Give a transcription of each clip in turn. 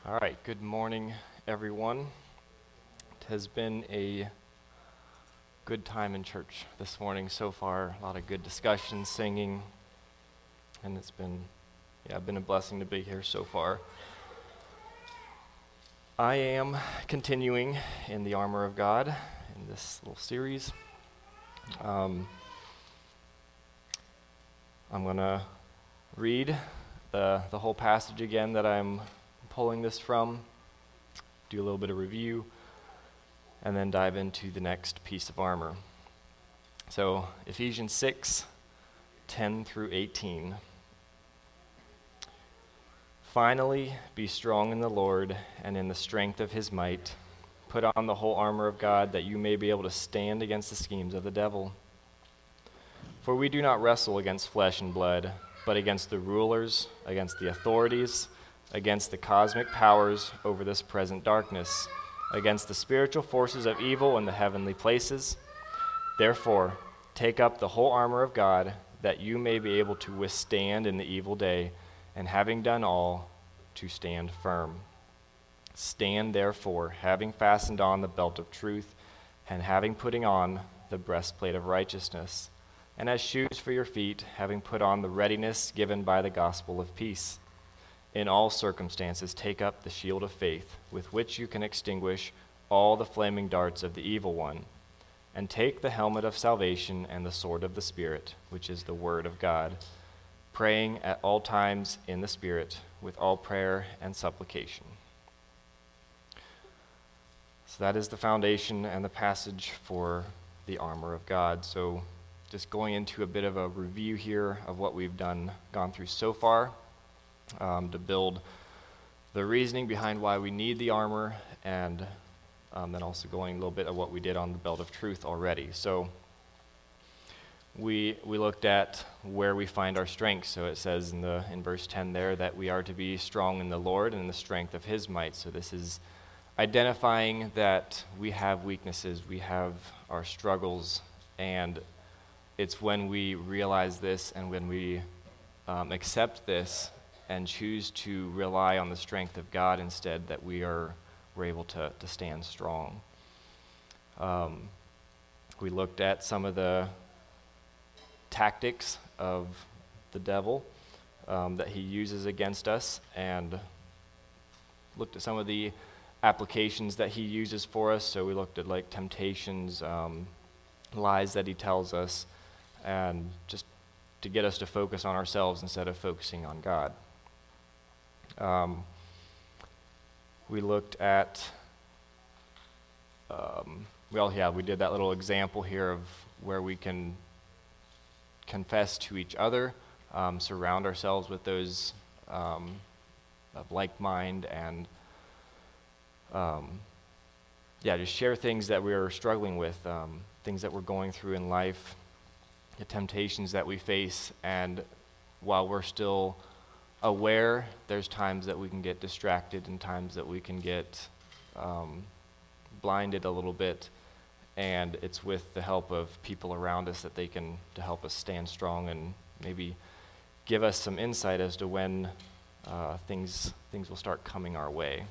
All right, good morning, everyone. It has been a good time in church this morning so far. A lot of good discussion, singing, and it's been a blessing to be here so far. I am continuing in the armor of God in this little series. I'm going to read the whole passage again that I'm pulling this from, do a little bit of review, and then dive into the next piece of armor. So, Ephesians 6:10 through 18. Finally, be strong in the Lord and in the strength of his might. Put on the whole armor of God that you may be able to stand against the schemes of the devil. For we do not wrestle against flesh and blood, but against the rulers, against the authorities, against the cosmic powers over this present darkness, against the spiritual forces of evil in the heavenly places. Therefore, take up the whole armor of God, that you may be able to withstand in the evil day, and having done all, to stand firm. Stand therefore, having fastened on the belt of truth, and having putting on the breastplate of righteousness, and as shoes for your feet, having put on the readiness given by the gospel of peace. In all circumstances, take up the shield of faith, with which you can extinguish all the flaming darts of the evil one, and take the helmet of salvation and the sword of the Spirit, which is the word of God, praying at all times in the Spirit, with all prayer and supplication. So that is the foundation and the passage for the armor of God. So just going into a bit of a review here of what we've gone through so far, to build the reasoning behind why we need the armor, and then also going a little bit of what we did on the belt of truth already. So we looked at where we find our strength. So it says in verse 10 there that we are to be strong in the Lord and in the strength of his might. So this is identifying that we have weaknesses, we have our struggles, and it's when we realize this and when we accept this and choose to rely on the strength of God instead, that we're able to stand strong. We looked at some of the tactics of the devil that he uses against us, and looked at some of the applications that he uses for us. So we looked at like temptations, lies that he tells us, and just to get us to focus on ourselves instead of focusing on God. We looked at, we did that little example here of where we can confess to each other, surround ourselves with those of like mind, and just share things that we're struggling with, things that we're going through in life, the temptations that we face, and while we're still aware, there's times that we can get distracted and times that we can get blinded a little bit, and it's with the help of people around us that to help us stand strong and maybe give us some insight as to when things will start coming our way.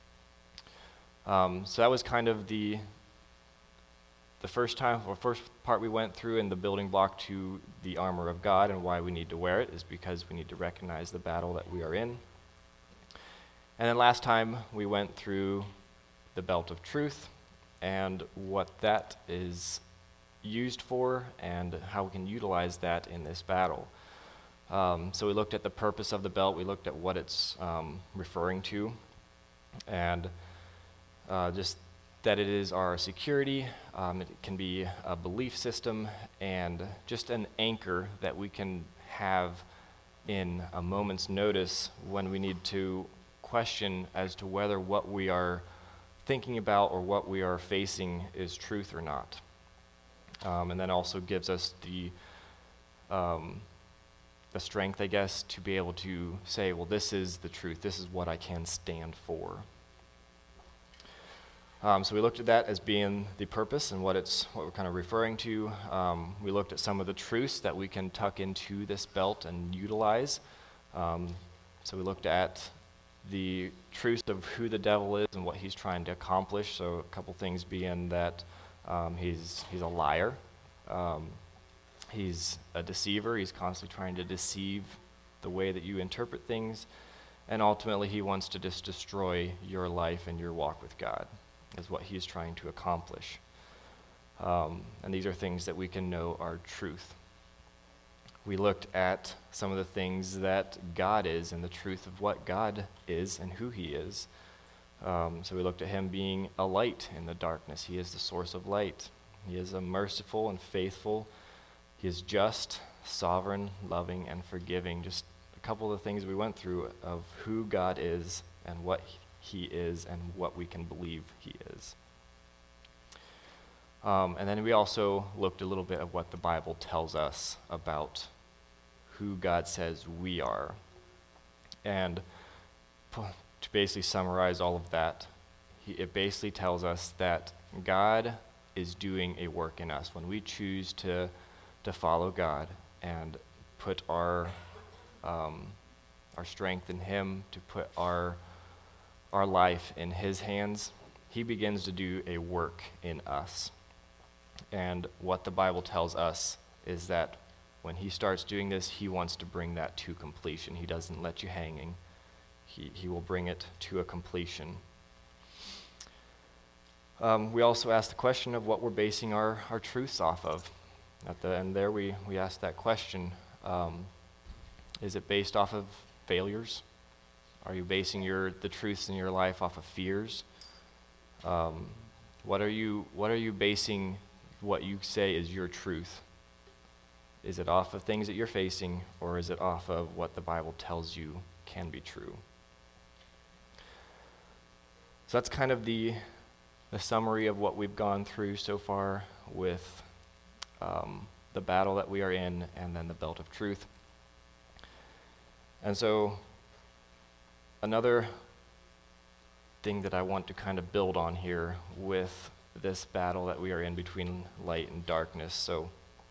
So that was kind of the first part we went through in the building block to the armor of God, and why we need to wear it is because we need to recognize the battle that we are in. And then last time we went through the belt of truth and what that is used for and how we can utilize that in this battle. So we looked at the purpose of the belt, we looked at what it's referring to, and just that it is our security. It can be a belief system and just an anchor that we can have in a moment's notice when we need to question as to whether what we are thinking about or what we are facing is truth or not. And then also gives us the strength, I guess, to be able to say, well, this is the truth. This is what I can stand for. So we looked at that as being the purpose and what we're kind of referring to. We looked at some of the truths that we can tuck into this belt and utilize. So we looked at the truth of who the devil is and what he's trying to accomplish. So a couple things being that he's a liar, he's a deceiver, he's constantly trying to deceive the way that you interpret things, and ultimately he wants to just destroy your life and your walk with God, is what he's trying to accomplish. And these are things that we can know are truth. We looked at some of the things that God is and the truth of what God is and who he is. So we looked at him being a light in the darkness. He is the source of light. He is a merciful and faithful. He is just, sovereign, loving, and forgiving. Just a couple of the things we went through of who God is and what he is and what we can believe he is. And then we also looked a little bit at what the Bible tells us about who God says we are. And to basically summarize all of that, it basically tells us that God is doing a work in us. When we choose to follow God and put our strength in him, to put our life in his hands, he begins to do a work in us. And what the Bible tells us is that when he starts doing this, he wants to bring that to completion. He doesn't let you hanging. He will bring it to a completion. We also asked the question of what we're basing our truths off of. At the end there, we asked that question. Is it based off of failures? Are you basing the truths in your life off of fears? What are you basing what you say is your truth? Is it off of things that you're facing, or is it off of what the Bible tells you can be true? So that's kind of the summary of what we've gone through so far with the battle that we are in, and then the belt of truth. And so another thing that I want to kind of build on here with this battle that we are in between light and darkness. So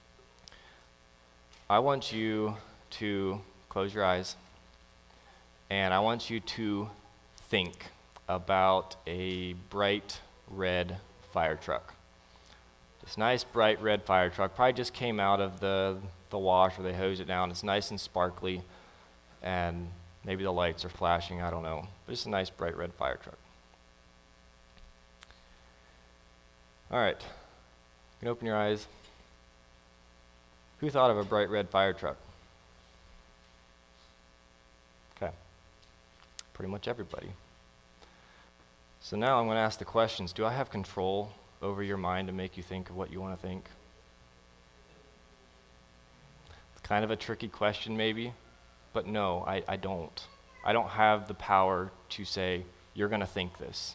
I want you to close your eyes, and I want you to think about a bright red fire truck. This nice bright red fire truck probably just came out of the wash, or they hosed it down. It's nice and sparkly, and maybe the lights are flashing, I don't know. But it's a nice bright red fire truck. All right, you can open your eyes. Who thought of a bright red fire truck? Okay, pretty much everybody. So now I'm going to ask the questions. Do I have control over your mind to make you think of what you want to think? It's kind of a tricky question maybe, but no, I don't. I don't have the power to say, you're going to think this.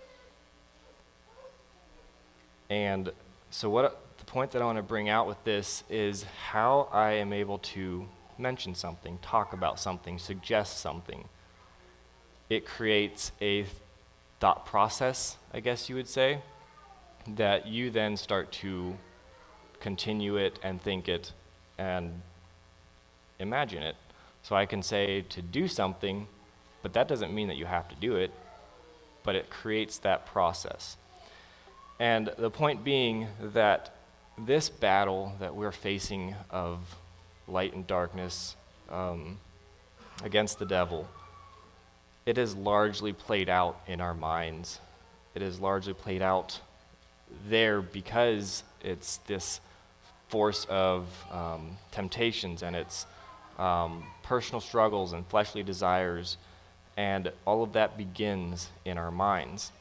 And so the point that I want to bring out with this is how I am able to mention something, talk about something, suggest something. It creates a thought process, I guess you would say, that you then start to continue it and think it and imagine it. So I can say to do something, but that doesn't mean that you have to do it, but it creates that process. And the point being that this battle that we're facing of light and darkness against the devil, it is largely played out in our minds. It is largely played out there because it's this force of temptations, and it's personal struggles and fleshly desires, and all of that begins in our minds.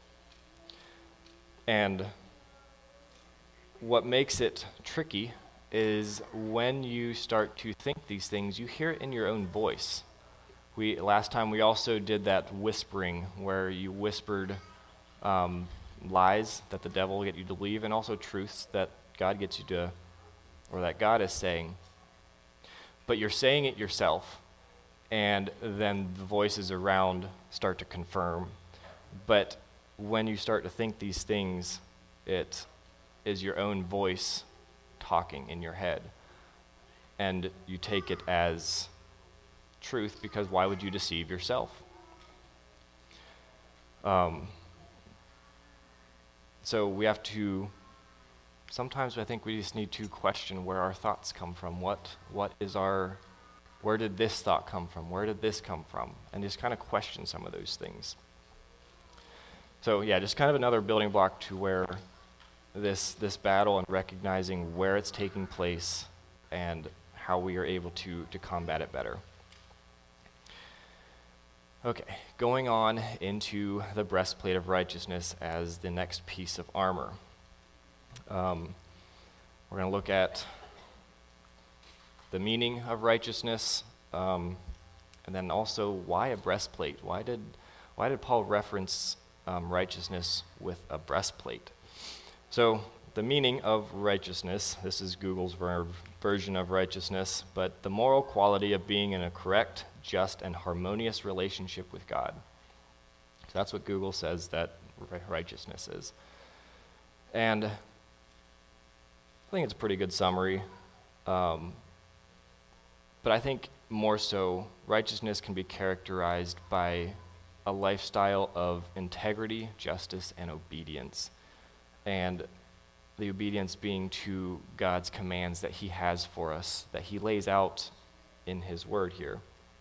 And what makes it tricky is when you start to think these things, you hear it in your own voice. Last time we also did that whispering, where you whispered lies that the devil will get you to believe, and also truths that God gets you to, or that God is saying. But you're saying it yourself, and then the voices around start to confirm. But when you start to think these things, it is your own voice talking in your head. And you take it as truth, because why would you deceive yourself? So we have to, sometimes I think we just need to question where our thoughts come from. Where did this thought come from? Where did this come from? And just kind of question some of those things. So yeah, just kind of another building block to where this battle and recognizing where it's taking place and how we are able to combat it better. Okay, going on into the breastplate of righteousness as the next piece of armor. We're going to look at the meaning of righteousness, and then also why a breastplate. Why did Paul reference righteousness with a breastplate? So the meaning of righteousness, this is Google's version of righteousness, but the moral quality of being in a correct, just, and harmonious relationship with God. So that's what Google says that righteousness is. And I think it's a pretty good summary. But I think more so, righteousness can be characterized by a lifestyle of integrity, justice, and obedience. And the obedience being to God's commands that he has for us, that he lays out in his word here.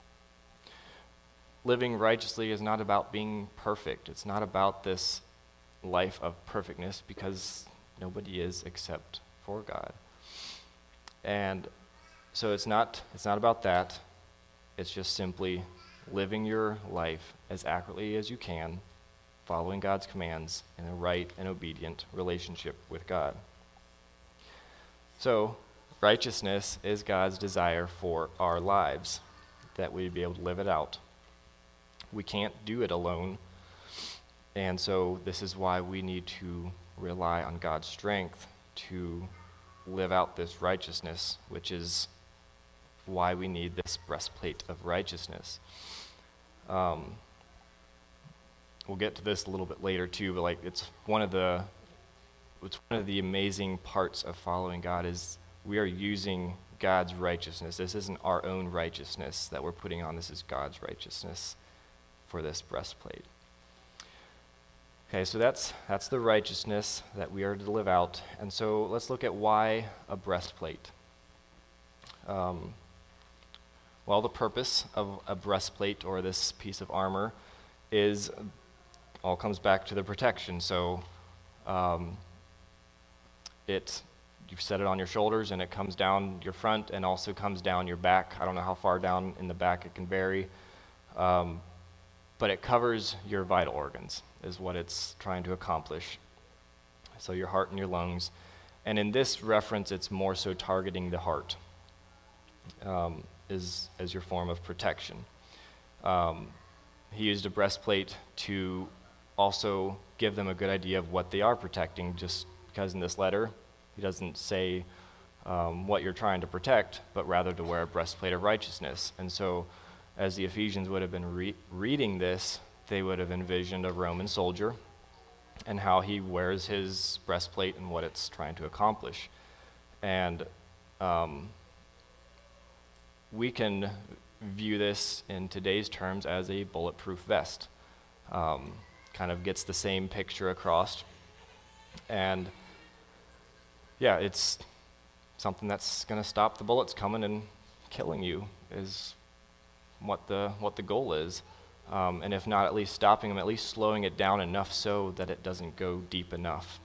Living righteously is not about being perfect. It's not about this life of perfectness, because nobody is except for God. And so it's not about that. It's just simply living your life as accurately as you can, following God's commands in a right and obedient relationship with God. So, righteousness is God's desire for our lives, that we be able to live it out. We can't do it alone, and so this is why we need to rely on God's strength to live out this righteousness, which is why we need this breastplate of righteousness. We'll get to this a little bit later too, but it's one of the amazing parts of following God is we are using God's righteousness. This isn't our own righteousness that we're putting on. This is God's righteousness for this breastplate. Okay, so that's the righteousness that we are to live out. And so let's look at why a breastplate. Well, the purpose of a breastplate or this piece of armor all comes back to the protection. So you set it on your shoulders and it comes down your front and also comes down your back. I don't know how far down in the back, it can vary. But it covers your vital organs is what it's trying to accomplish. So your heart and your lungs. And in this reference, it's more so targeting the heart as your form of protection. He used a breastplate to also give them a good idea of what they are protecting, just because in this letter, he doesn't say what you're trying to protect, but rather to wear a breastplate of righteousness. And so as the Ephesians would have been reading this, they would have envisioned a Roman soldier and how he wears his breastplate and what it's trying to accomplish. And we can view this in today's terms as a bulletproof vest. Kind of gets the same picture across. And yeah, it's something that's going to stop the bullets coming and killing you is what the goal is. And if not at least stopping them, at least slowing it down enough so that it doesn't go deep enough.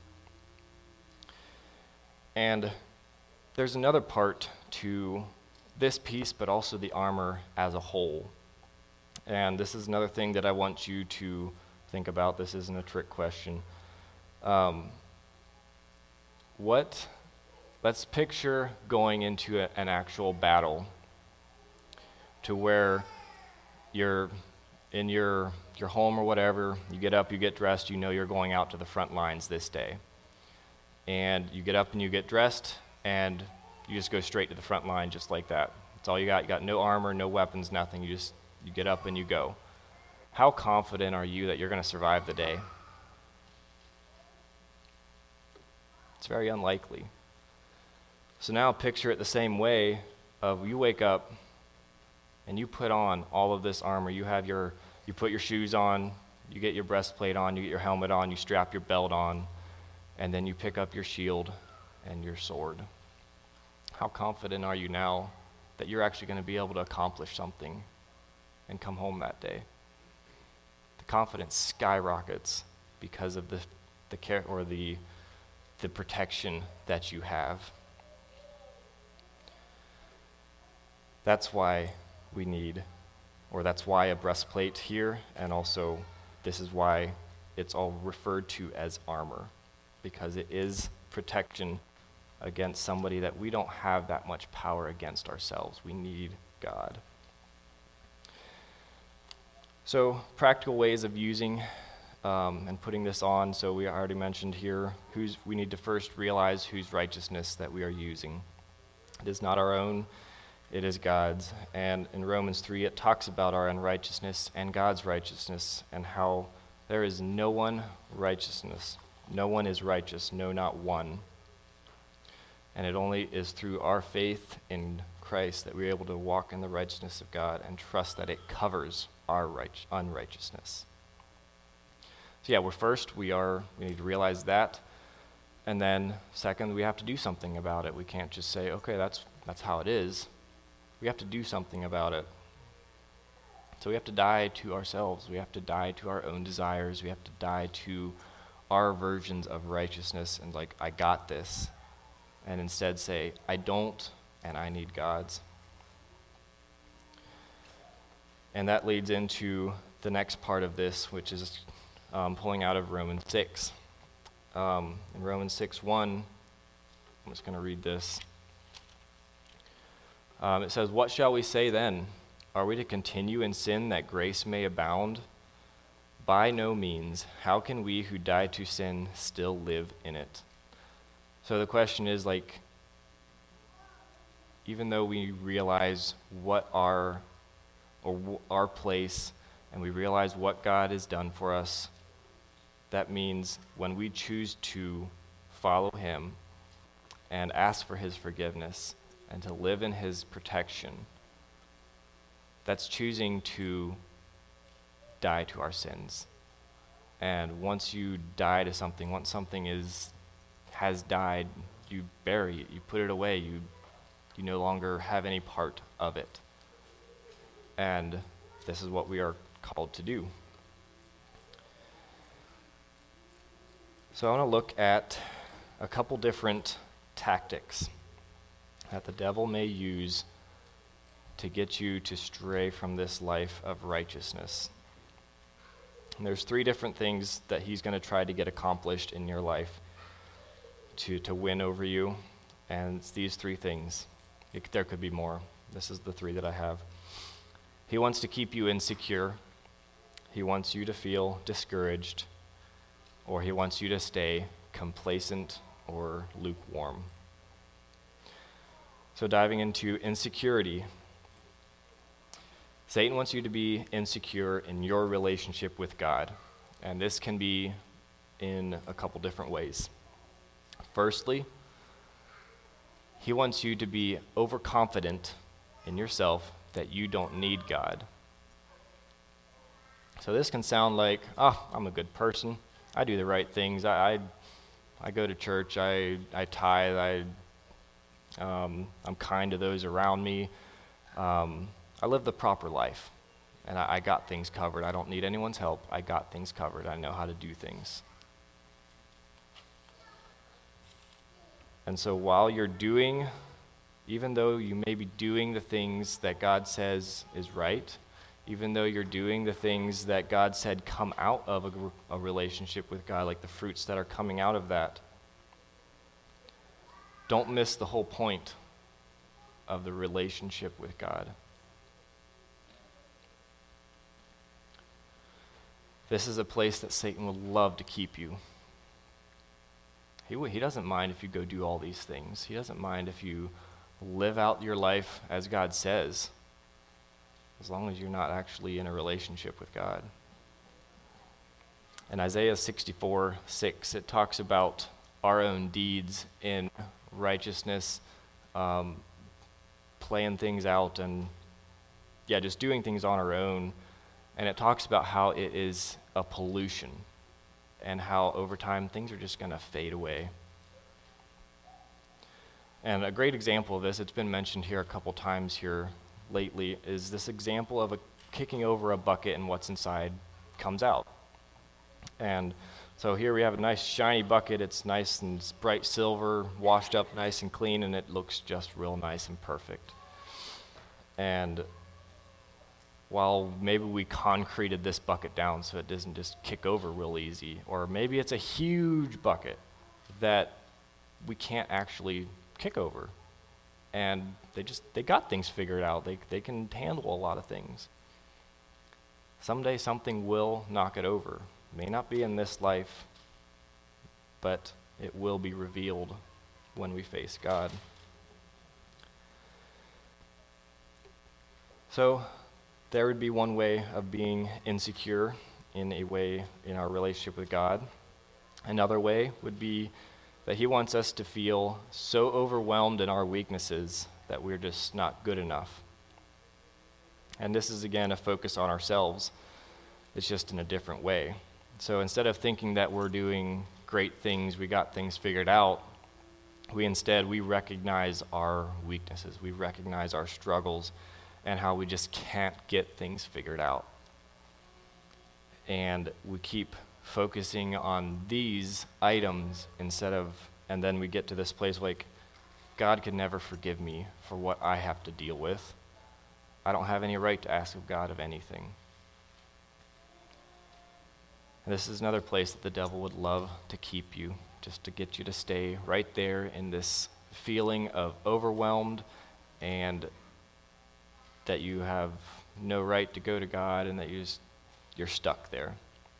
And there's another part to this piece, but also the armor as a whole. And this is another thing that I want you to think about. This isn't a trick question. Let's picture going into an actual battle to where you're in your home or whatever, you get up, you get dressed, you know you're going out to the front lines this day. And you get up and you get dressed, and you just go straight to the front line just like that. That's all you got. You got no armor, no weapons, nothing. You get up and you go. How confident are you that you're going to survive the day? It's very unlikely. So now picture it the same way of you wake up and you put on all of this armor. You put your shoes on, You get your breastplate on, you get your helmet on, you strap your belt on, and then you pick up your shield and your sword. How confident are you now that you're actually going to be able to accomplish something and come home that day? The confidence skyrockets because of the care or the protection that you have. That's why we need, or that's why a breastplate here, and also this is why it's all referred to as armor, because it is protection against somebody that we don't have that much power against ourselves. We need God. So practical ways of using and putting this on. So we already mentioned here, we need to first realize whose righteousness that we are using. It is not our own, it is God's. And in Romans 3, it talks about our unrighteousness and God's righteousness, and how there is no one righteousness. No one is righteous, no, not one. And it only is through our faith in Christ that we're able to walk in the righteousness of God and trust that it covers our unrighteousness. So yeah, we need to realize that. And then second, we have to do something about it. We can't just say, okay, that's how it is. We have to do something about it. So we have to die to ourselves. We have to die to our own desires. We have to die to our versions of righteousness and I got this. And instead say, I don't, and I need God's. And that leads into the next part of this, which is pulling out of Romans 6. In Romans 6:1, I'm just going to read this. It says, "What shall we say then? Are we to continue in sin that grace may abound? By no means. How can we who died to sin still live in it?" So the question is, even though we realize what our place, and we realize what God has done for us, that means when we choose to follow him and ask for his forgiveness and to live in his protection, that's choosing to die to our sins. And once you die to something, once something has died, you bury it, you put it away, you no longer have any part of it. And this is what we are called to do. So I want to look at a couple different tactics that the devil may use to get you to stray from this life of righteousness. And there's 3 different things that he's going to try to get accomplished in your life to win over you, and it's these 3 things. There could be more. This is the 3 that I have. He wants to keep you insecure. He wants you to feel discouraged, or he wants you to stay complacent or lukewarm. So diving into insecurity, Satan wants you to be insecure in your relationship with God, and this can be in a couple different ways. Firstly, he wants you to be overconfident in yourself that you don't need God. So this can sound like, I'm a good person. I do the right things. I go to church. I tithe. I'm kind to those around me. I live the proper life, and I got things covered. I don't need anyone's help. I got things covered. I know how to do things. And so while you're doing, even though you may be doing the things that God says is right, even though you're doing the things that God said come out of a relationship with God, like the fruits that are coming out of that, don't miss the whole point of the relationship with God. This is a place that Satan would love to keep you. He doesn't mind if you go do all these things. He doesn't mind if you live out your life as God says, as long as you're not actually in a relationship with God. In Isaiah 64:6, it talks about our own deeds in righteousness, playing things out, and just doing things on our own. And it talks about how it is a pollution and how over time things are just going to fade away. And a great example of this, it's been mentioned here a couple times here lately, is this example of kicking over a bucket and what's inside comes out. And so here we have a nice shiny bucket. It's nice and bright silver, washed up nice and clean, and it looks just real nice and perfect. And while maybe we concreted this bucket down so it doesn't just kick over real easy, or maybe it's a huge bucket that we can't actually kick over, and they got things figured out. They can handle a lot of things. Someday something will knock it over. May not be in this life, but it will be revealed when we face God. So there would be one way of being insecure in our relationship with God. Another way would be that he wants us to feel so overwhelmed in our weaknesses that we're just not good enough. And this is, again, a focus on ourselves. It's just in a different way. So instead of thinking that we're doing great things, we got things figured out, we recognize our weaknesses. We recognize our struggles and how we just can't get things figured out. And we keep focusing on these items and then we get to this place like, God could never forgive me for what I have to deal with. I don't have any right to ask of God of anything. And this is another place that the devil would love to keep you, just to get you to stay right there in this feeling of overwhelmed and that you have no right to go to God and that you're stuck there.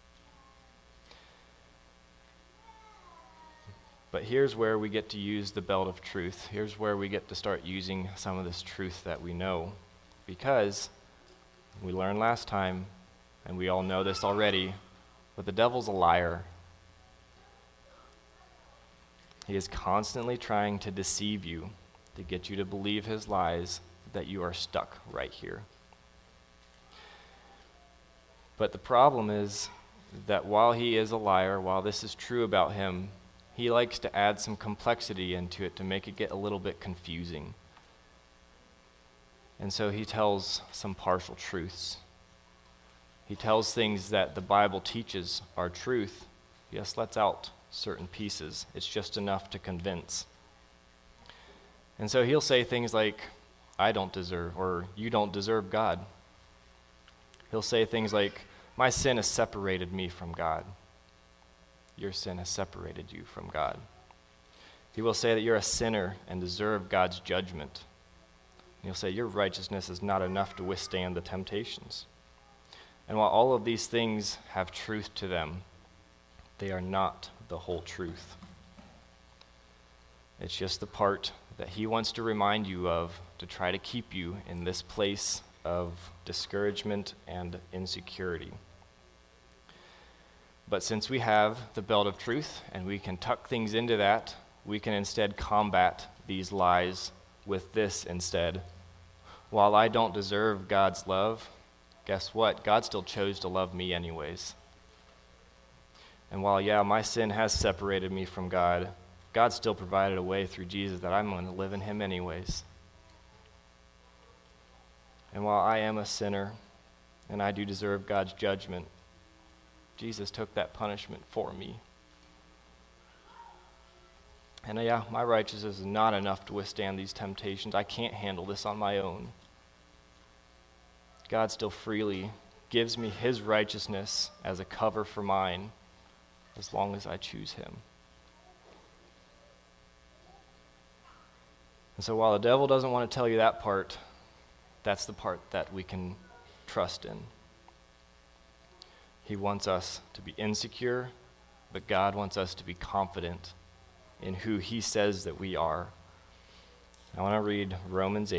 But here's where we get to use the belt of truth. Here's where we get to start using some of this truth that we know. Because we learned last time, and we all know this already, but the devil's a liar. He is constantly trying to deceive you, to get you to believe his lies, that you are stuck right here. But the problem is that while he is a liar, while this is true about him, he likes to add some complexity into it to make it get a little bit confusing. And so he tells some partial truths. He tells things that the Bible teaches are truth. He just lets out certain pieces. It's just enough to convince. And so he'll say things like, I don't deserve, or you don't deserve God. He'll say things like, my sin has separated me from God. Your sin has separated you from God. He will say that you're a sinner and deserve God's judgment. And he'll say your righteousness is not enough to withstand the temptations. And while all of these things have truth to them, they are not the whole truth. It's just the part that he wants to remind you of to try to keep you in this place of discouragement and insecurity. But since we have the belt of truth and we can tuck things into that, we can instead combat these lies with this instead. While I don't deserve God's love, guess what? God still chose to love me anyways. And while, my sin has separated me from God, God still provided a way through Jesus that I'm going to live in him anyways. And while I am a sinner and I do deserve God's judgment, Jesus took that punishment for me. And my righteousness is not enough to withstand these temptations. I can't handle this on my own. God still freely gives me his righteousness as a cover for mine, as long as I choose him. And so while the devil doesn't want to tell you that part, that's the part that we can trust in. He wants us to be insecure, but God wants us to be confident in who he says that we are. I want to read Romans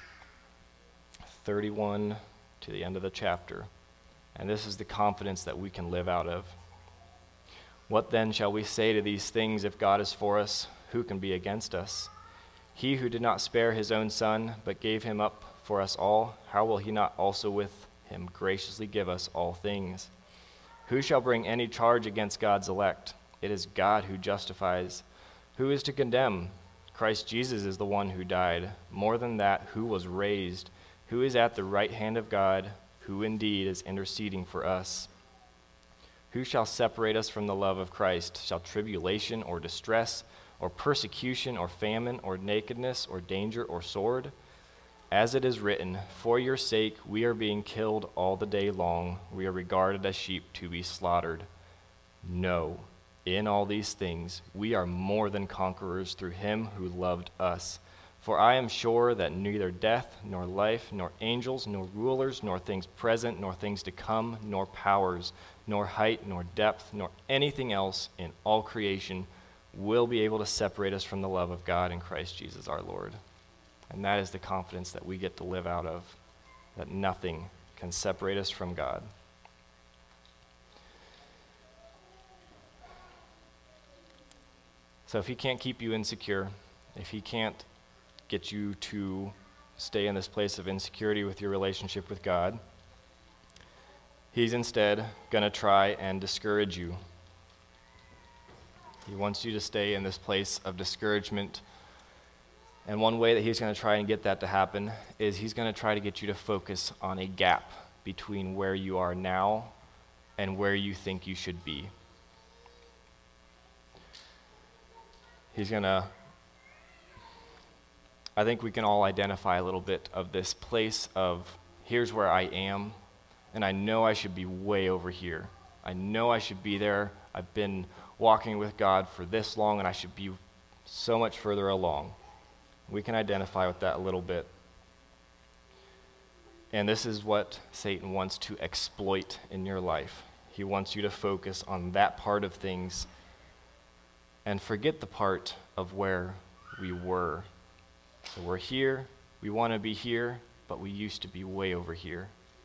8:31 to the end of the chapter. And this is the confidence that we can live out of. What then shall we say to these things? If God is for us, who can be against us? He who did not spare his own son, but gave him up for us all, how will he not also with him graciously give us all things. Who shall bring any charge against God's elect? It is God who justifies. Who is to condemn? Christ Jesus is the one who died. More than that, who was raised, who is at the right hand of God, who indeed is interceding for us. Who shall separate us from the love of Christ? Shall tribulation or distress or persecution or famine or nakedness or danger or sword? As it is written, for your sake we are being killed all the day long. We are regarded as sheep to be slaughtered. No, in all these things we are more than conquerors through him who loved us. For I am sure that neither death, nor life, nor angels, nor rulers, nor things present, nor things to come, nor powers, nor height, nor depth, nor anything else in all creation will be able to separate us from the love of God in Christ Jesus our Lord. And that is the confidence that we get to live out of, that nothing can separate us from God. So if he can't keep you insecure, if he can't get you to stay in this place of insecurity with your relationship with God, he's instead going to try and discourage you. He wants you to stay in this place of discouragement. And one way that he's going to try and get that to happen is he's going to try to get you to focus on a gap between where you are now and where you think you should be. I think we can all identify a little bit of this place of, here's where I am, and I know I should be way over here. I know I should be there. I've been walking with God for this long, and I should be so much further along. We can identify with that a little bit. And this is what Satan wants to exploit in your life. He wants you to focus on that part of things and forget the part of where we were. So we're here, we want to be here, but we used to be way over here.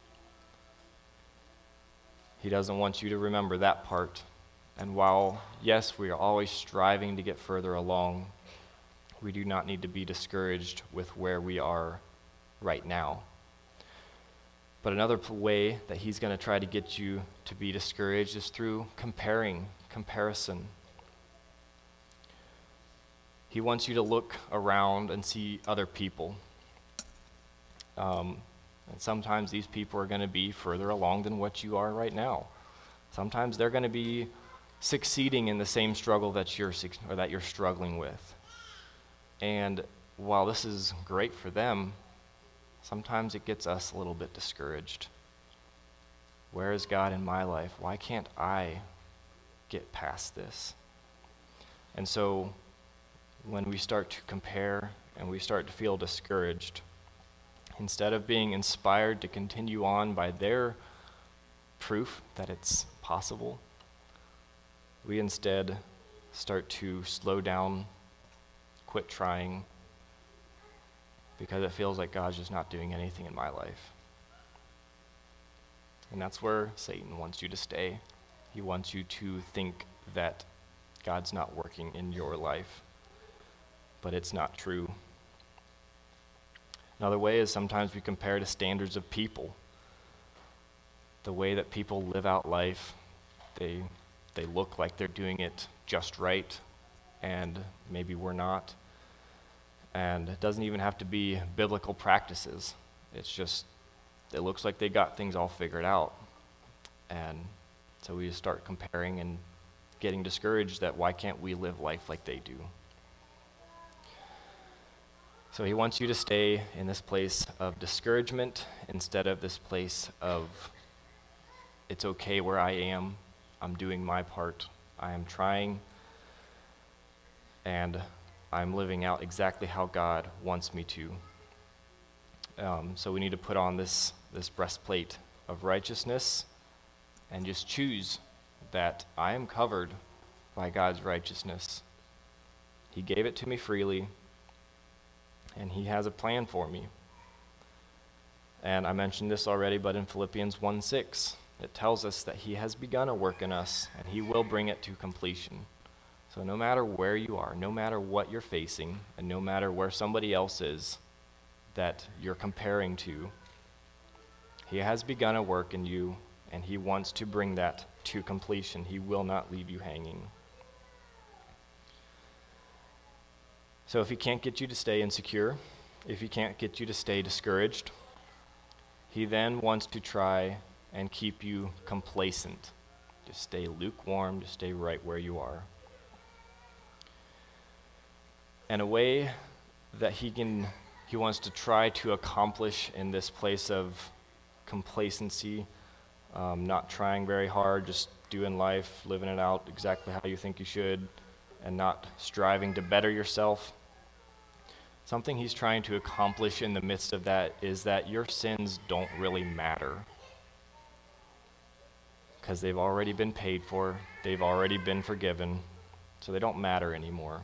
He doesn't want you to remember that part. And while, yes, we are always striving to get further along, we do not need to be discouraged with where we are right now. But another way that he's going to try to get you to be discouraged is through comparison. He wants you to look around and see other people. And sometimes these people are going to be further along than what you are right now. Sometimes they're going to be succeeding in the same struggle that you're struggling with. And while this is great for them, sometimes it gets us a little bit discouraged. Where is God in my life? Why can't I get past this? And so when we start to compare and we start to feel discouraged, instead of being inspired to continue on by their proof that it's possible, we instead start to slow down, quit trying, because it feels like God's just not doing anything in my life. And that's where Satan wants you to stay. He wants you to think that God's not working in your life, but it's not true. Another way is sometimes we compare to standards of people. The way that people live out life, they look like they're doing it just right, and maybe we're not. And it doesn't even have to be biblical practices. It's just, it looks like they got things all figured out. And so we just start comparing and getting discouraged that why can't we live life like they do? So he wants you to stay in this place of discouragement instead of this place of, it's okay where I am, I'm doing my part, I am trying, and I'm living out exactly how God wants me to. So we need to put on this breastplate of righteousness and just choose that I am covered by God's righteousness. He gave it to me freely, and he has a plan for me. And I mentioned this already, but in Philippians 1:6, it tells us that he has begun a work in us, and he will bring it to completion. So no matter where you are, no matter what you're facing, and no matter where somebody else is that you're comparing to, He has begun a work in you, and he wants to bring that to completion. He will not leave you hanging. So if he can't get you to stay insecure, if he can't get you to stay discouraged, he then wants to try and keep you complacent. Just stay lukewarm, just stay right where you are. And a way that he wants to try to accomplish in this place of complacency, not trying very hard, just doing life, living it out exactly how you think you should, and not striving to better yourself. Something he's trying to accomplish in the midst of that is that your sins don't really matter, because they've already been paid for, they've already been forgiven, so they don't matter anymore.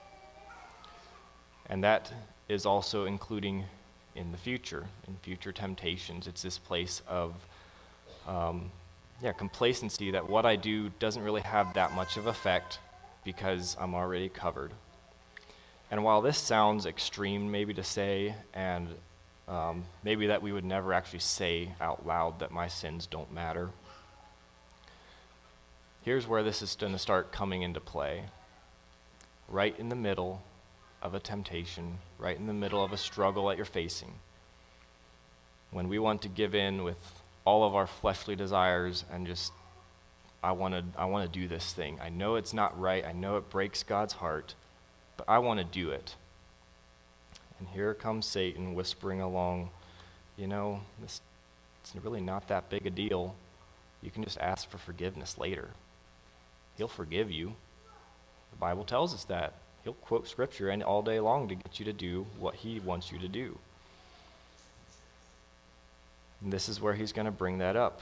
And that is also including in the future, in future temptations. It's this place of complacency, that what I do doesn't really have that much of effect because I'm already covered. And while this sounds extreme maybe to say, and maybe that we would never actually say out loud that my sins don't matter, here's where this is going to start coming into play. Right in the middle of a temptation, right in the middle of a struggle that you're facing, when we want to give in with all of our fleshly desires and just, I want to do this thing. I know it's not right. I know it breaks God's heart, but I want to do it. And here comes Satan whispering along, it's really not that big a deal. You can just ask for forgiveness later. He'll forgive you. The Bible tells us that. He'll quote scripture and all day long to get you to do what he wants you to do. And this is where he's going to bring that up.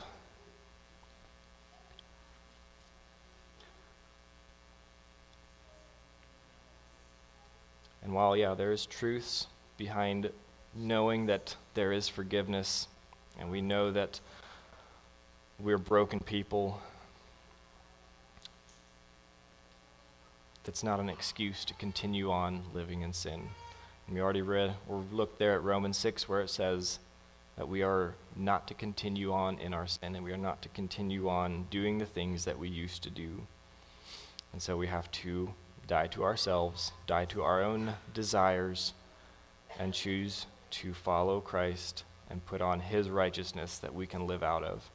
And while, there is truths behind knowing that there is forgiveness, and we know that we're broken people, that's not an excuse to continue on living in sin. And we already read or looked there at Romans 6, where it says that we are not to continue on in our sin, and we are not to continue on doing the things that we used to do. And so we have to die to ourselves, die to our own desires, and choose to follow Christ and put on his righteousness that we can live out of.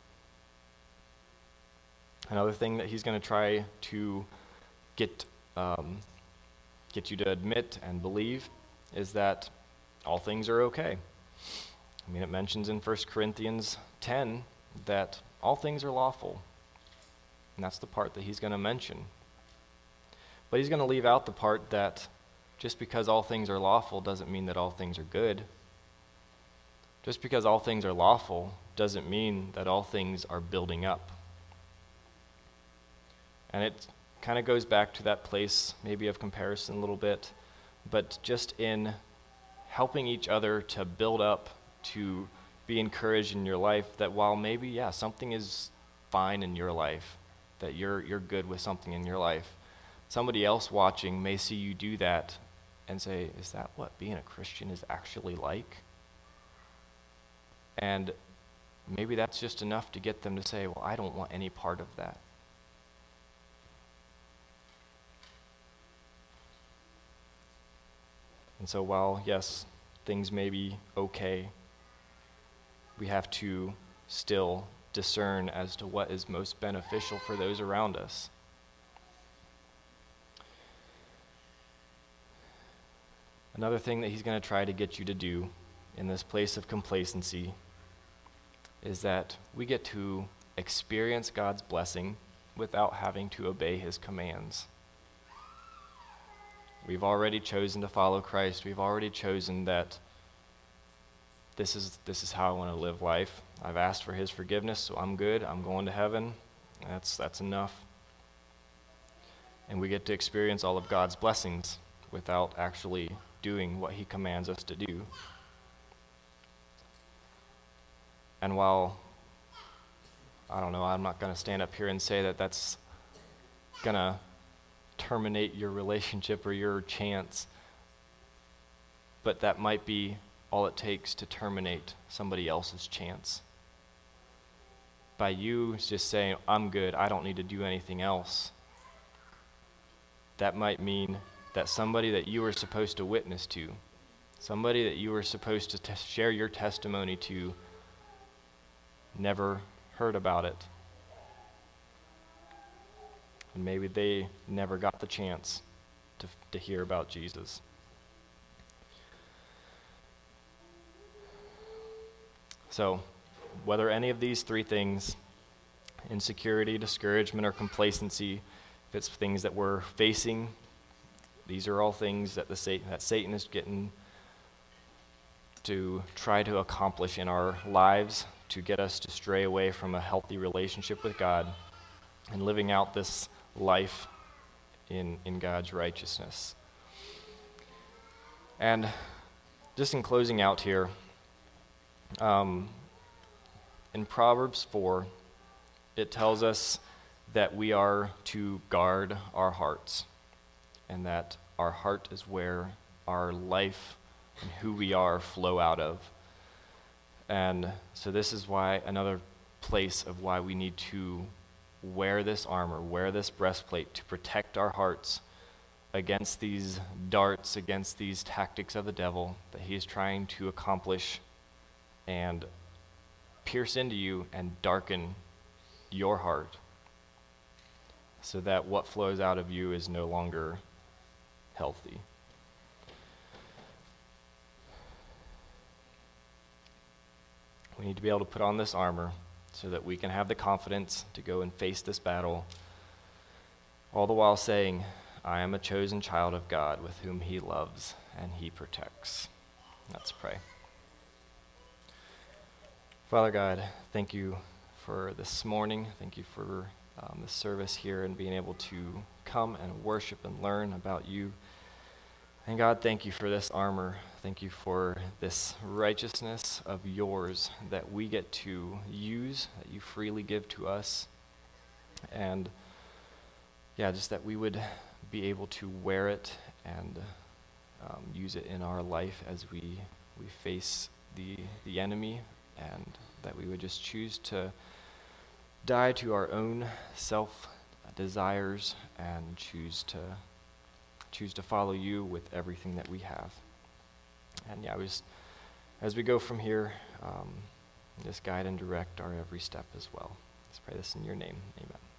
Another thing that he's going to try to get you to admit and believe is that all things are okay. It mentions in 1 Corinthians 10 that all things are lawful. And that's the part that he's going to mention. But he's going to leave out the part that just because all things are lawful doesn't mean that all things are good. Just because all things are lawful doesn't mean that all things are building up. And it kind of goes back to that place maybe of comparison a little bit, but just in helping each other to build up, to be encouraged in your life, that while maybe, something is fine in your life, that you're good with something in your life, somebody else watching may see you do that and say, is that what being a Christian is actually like? And maybe that's just enough to get them to say, well, I don't want any part of that. And so while, yes, things may be okay, we have to still discern as to what is most beneficial for those around us. Another thing that he's going to try to get you to do in this place of complacency is that we get to experience God's blessing without having to obey his commands. We've already chosen to follow Christ. We've already chosen that this is how I want to live life. I've asked for his forgiveness, so I'm good. I'm going to heaven. That's enough. And we get to experience all of God's blessings without actually doing what he commands us to do. And while, I'm not going to stand up here and say that that's going to terminate your relationship or your chance, but that might be all it takes to terminate somebody else's chance by you just saying, I'm good, I don't need to do anything else, that might mean that somebody that you were supposed to witness to, somebody that you were supposed to share your testimony to, never heard about it. And maybe they never got the chance to hear about Jesus. So, whether any of these three things, insecurity, discouragement, or complacency, if it's things that we're facing, these are all things that Satan is getting to try to accomplish in our lives to get us to stray away from a healthy relationship with God and living out this life in God's righteousness. And just in closing out here, in Proverbs 4, it tells us that we are to guard our hearts, and that our heart is where our life and who we are flow out of. And so this is why another place of why we need to wear this armor, wear this breastplate to protect our hearts against these darts, against these tactics of the devil that he is trying to accomplish and pierce into you and darken your heart so that what flows out of you is no longer healthy. We need to be able to put on this armor so that we can have the confidence to go and face this battle, all the while saying, I am a chosen child of God with whom he loves and he protects. Let's pray. Father God, thank you for this morning. Thank you for the service here and being able to come and worship and learn about you. And God, thank you for this armor. Thank you for this righteousness of yours that we get to use, that you freely give to us. And just that we would be able to wear it and use it in our life as we face the enemy, and that we would just choose to die to our own self desires and choose to follow you with everything that we have. And as we go from here, just guide and direct our every step as well. Let's pray this in your name. Amen.